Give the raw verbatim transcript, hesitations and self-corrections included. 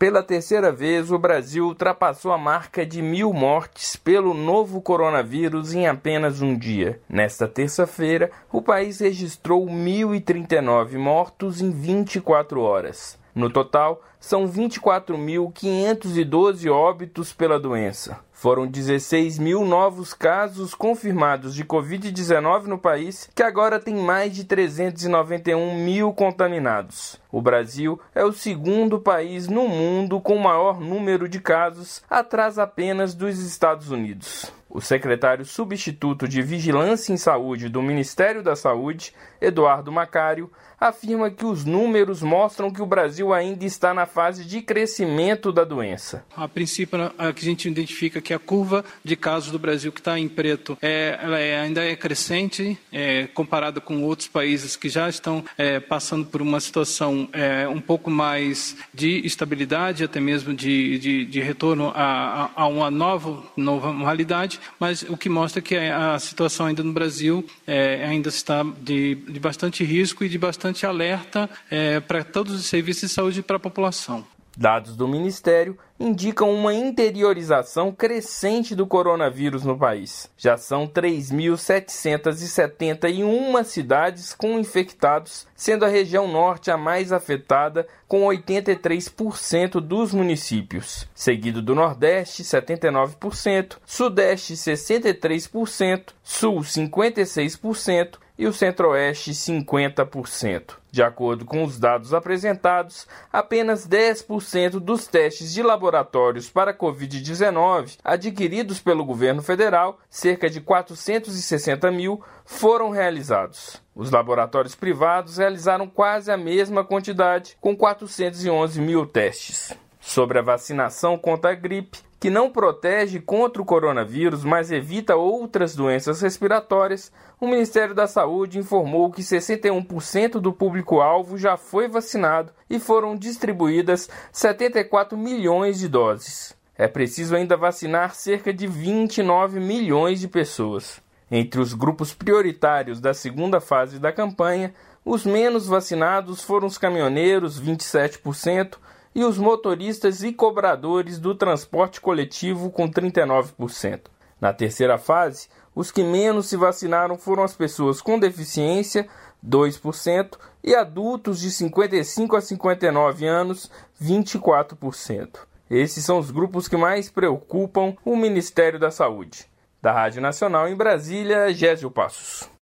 Pela terceira vez, o Brasil ultrapassou a marca de mil mortes pelo novo coronavírus em apenas um dia. Nesta terça-feira, o país registrou mil e trinta e nove mortos em vinte e quatro horas. No total, são vinte e quatro mil quinhentos e doze óbitos pela doença. Foram dezesseis mil novos casos confirmados de covid dezenove no país, que agora tem mais de trezentos e noventa e um mil contaminados. O Brasil é o segundo país no mundo com maior número de casos, atrás apenas dos Estados Unidos. O secretário substituto de Vigilância em Saúde do Ministério da Saúde, Eduardo Macário, afirma que os números mostram que o Brasil ainda está na fase de crescimento da doença. A princípio, a que a gente identifica que a curva de casos do Brasil que está em preto é, ela é, ainda é crescente, é, comparada com outros países que já estão é, passando por uma situação é, um pouco mais de estabilidade, até mesmo de, de, de retorno a, a, a uma nova normalidade, mas o que mostra que a situação ainda no Brasil é, ainda está de, de bastante risco e de bastante alerta é, para todos os serviços de saúde para a população. Dados do Ministério indicam uma interiorização crescente do coronavírus no país. Já são três mil setecentas e setenta e uma cidades com infectados, sendo a região norte a mais afetada, com oitenta e três por cento dos municípios. Seguido do Nordeste, setenta e nove por cento, Sudeste, sessenta e três por cento, Sul, cinquenta e seis por cento e o Centro-Oeste, cinquenta por cento. De acordo com os dados apresentados, apenas dez por cento dos testes de laboratórios para covid dezenove adquiridos pelo governo federal, cerca de quatrocentos e sessenta mil, foram realizados. Os laboratórios privados realizaram quase a mesma quantidade, com quatrocentos e onze mil testes. Sobre a vacinação contra a gripe, que não protege contra o coronavírus, mas evita outras doenças respiratórias, o Ministério da Saúde informou que sessenta e um por cento do público-alvo já foi vacinado e foram distribuídas setenta e quatro milhões de doses. É preciso ainda vacinar cerca de vinte e nove milhões de pessoas. Entre os grupos prioritários da segunda fase da campanha, os menos vacinados foram os caminhoneiros, vinte e sete por cento, e os motoristas e cobradores do transporte coletivo, com trinta e nove por cento. Na terceira fase, os que menos se vacinaram foram as pessoas com deficiência, dois por cento, e adultos de cinquenta e cinco a cinquenta e nove anos, vinte e quatro por cento. Esses são os grupos que mais preocupam o Ministério da Saúde. Da Rádio Nacional em Brasília, Gésio Passos.